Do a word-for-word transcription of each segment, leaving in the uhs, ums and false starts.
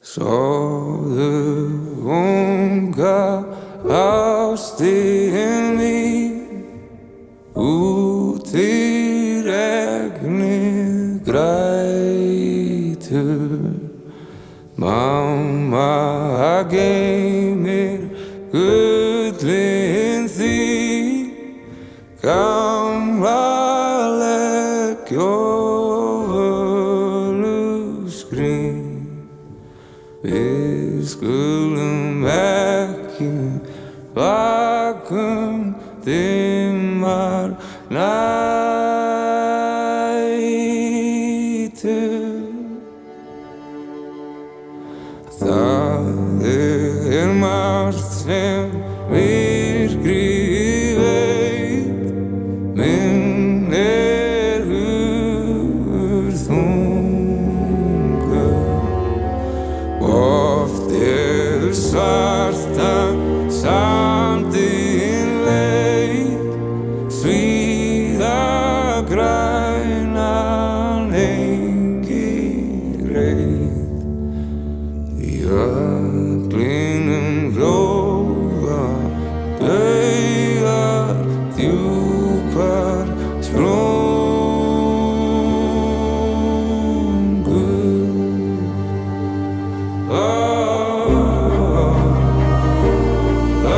Sofðu unga ástin mín, út í regnið grætur. Mamma geymir gullin þín, gamla legg og völuskrín. Við skulum ekki vaka um dimmar nætur. Það er margt sem myrkrið veit, minn er hugur þungur. Oft er svarta sandinn leit, svíða grænan engi reit. Í öglinum glóða dauðar djúpar sprungur. Oh, oh,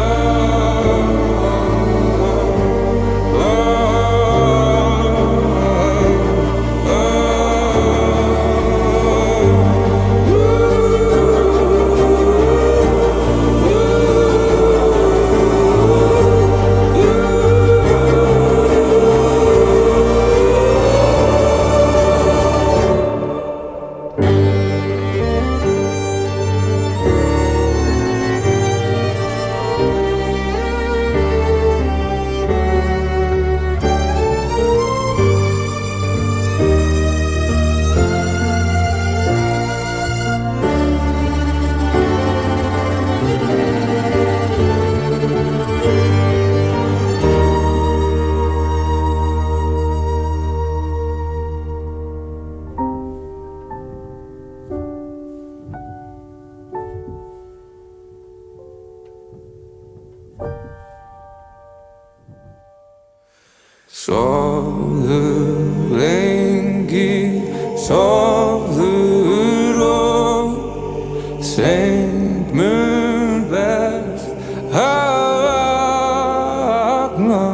sofðu lengi, sofðu rótt, seint mun best að vakna.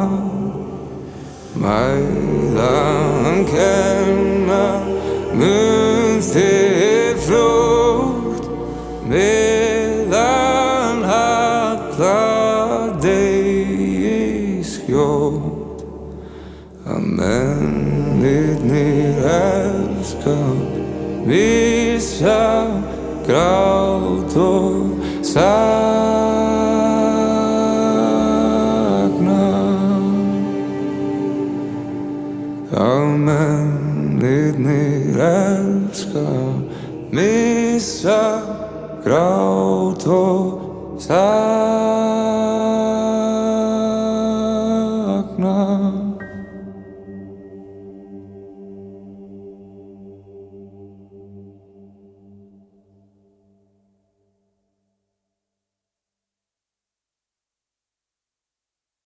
Mæðan kenna mun þér fljótt, meðan halla degi skjótt. Að mennirnir elska, missa, grát og sakna. Að mennirnir elska, missa, grát og sakna.